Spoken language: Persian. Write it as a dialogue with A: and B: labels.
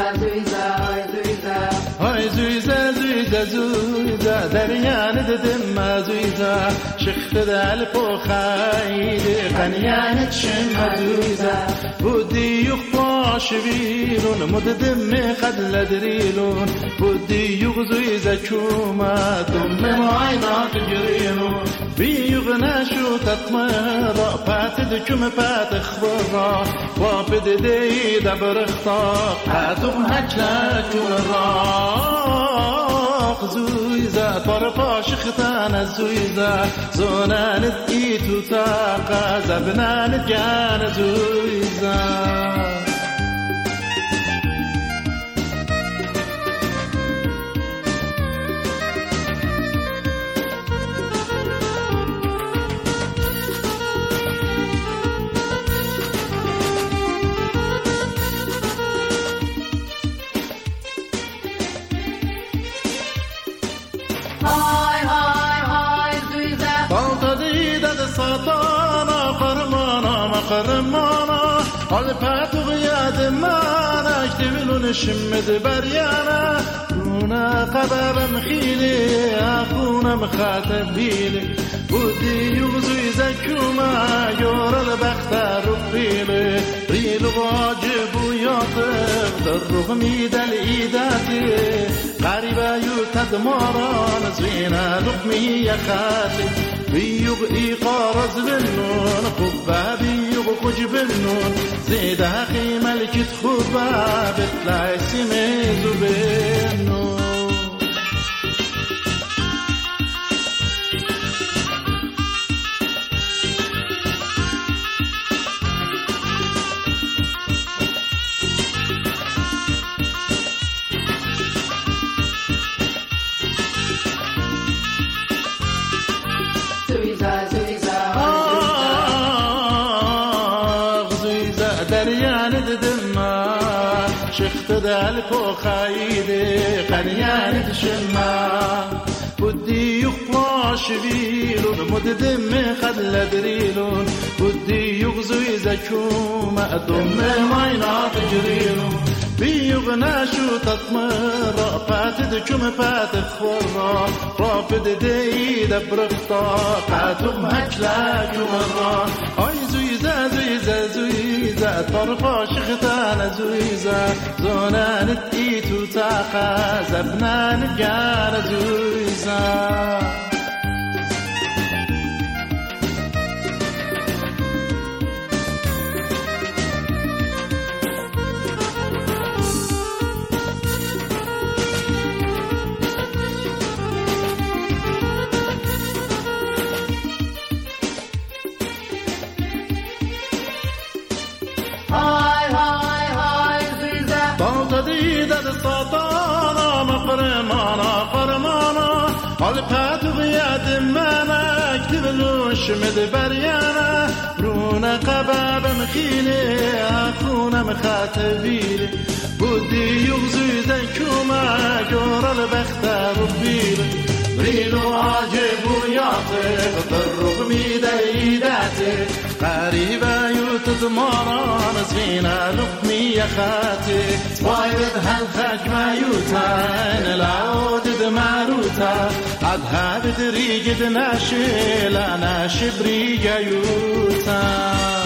A: های زویزه دریان ددم زویزه شخت دل پخایده قنیان چشم زویزه بودی یخباش بیرون مددم قد لدریلون بودی یخ زویزه چومه دم معاینات جریلون بیوغ نشو تطمرا پاتد کم پات خبرا وابد دید برخطا پاتم هجلا کمراق زویزه طرفا شختان زویزه زونانت ایتو تاقا زبنانت جان زویزه ساتانا قرمانا مقرمانا قلبات غياد مانا اكتبلون شمد بريانا رونا قبابا مخيلي اخونا مخاطب بيلي بودي يغزو يزكوما يورا البختار ربيلي ريل واجب وياطف در ميد الايداتي قريبا يوتد ماران زوينا لقمي يا خاتم بيوغ إيقارز بالنون خبا بيوغ خج بالنون زيدا أخي ملكة خبا بطلع سميزو بالنون دریان ددما شخت دل پخایده قنیان دشما بودی یخواش بیلون مددم قد لدریلون بودی یغزوی زکوم ادم ماینات جریلون بیوغ نشو تطمرا پاتد کم پات خورا رافد دید برخطا پاتم هکلا کمرا آی زویزه زویزه زویزه طرفا شختان زویزه زونانت ایتو تاقا زبنان جان زویزه دد ساتانا مقرمانا قرمانا قلبات غياد مانا اكتبلوش مد بريانا رونا قباب مخيلي اخونا مخاتبيلي بودي يغزو زيكوما جور البختار بيلي بريلو عاجب ويعطف بالرغم دايداتي قريبا يوتد ماران زينا لقمي يا خاتي وايد هالخاك ما يوتان العود دماروتا عدها بدريج دناشي لا ناشي بريجا يوتان